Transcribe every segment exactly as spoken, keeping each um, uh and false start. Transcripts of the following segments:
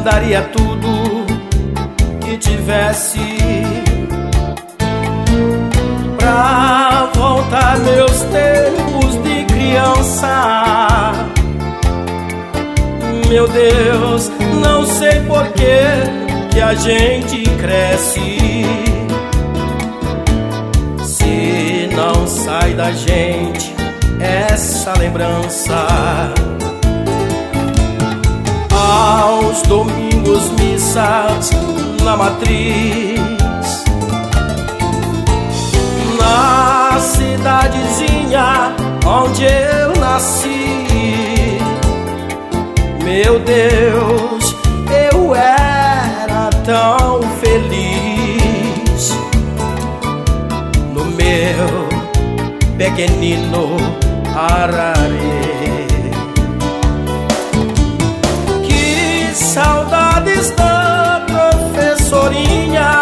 daria tudo que tivesse pra voltar meus tempos de criança. Meu Deus, não sei por que que a gente cresce se não sai da gente essa lembrança. Aos domingos, missas na matriz, na cidadezinha onde eu nasci. Meu Deus, eu era tão feliz no meu pequenino Ararê. Que saudades da professorinha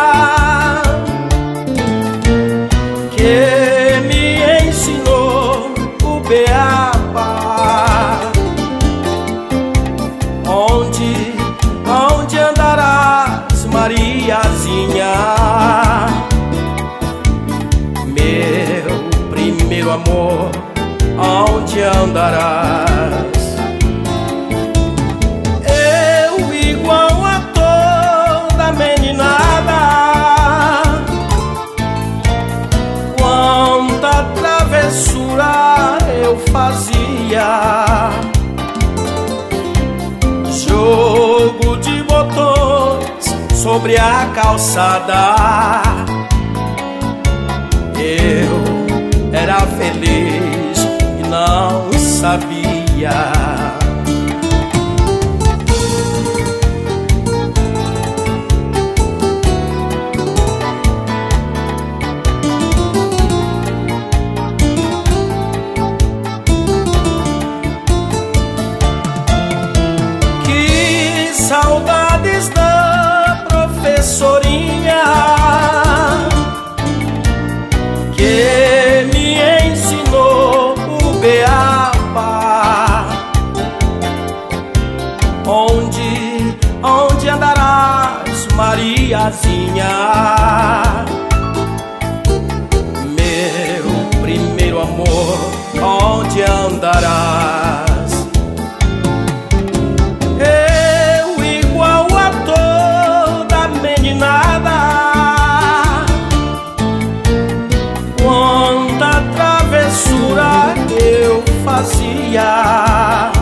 que me ensinou o beabá. Onde, onde andarás, Mariazinha? Meu primeiro amor, onde andarás? Eu igual a toda meninada, quanta travessura eu fazia. Jogo de botões sobre a calçada. Eu era feliz e não sabia. Saudades da professorinha que me ensinou o beabá. Onde, onde andarás, Mariazinha? Meu primeiro amor, onde andarás? Quanta travessura eu fazia.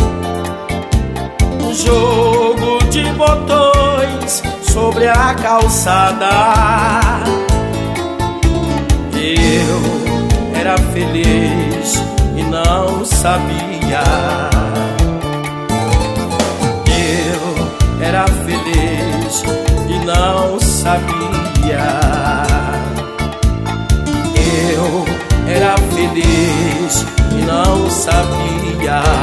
Um jogo de botões sobre a calçada. Eu era feliz e não sabia. Eu era feliz e não sabia. Eu era feliz e não sabia.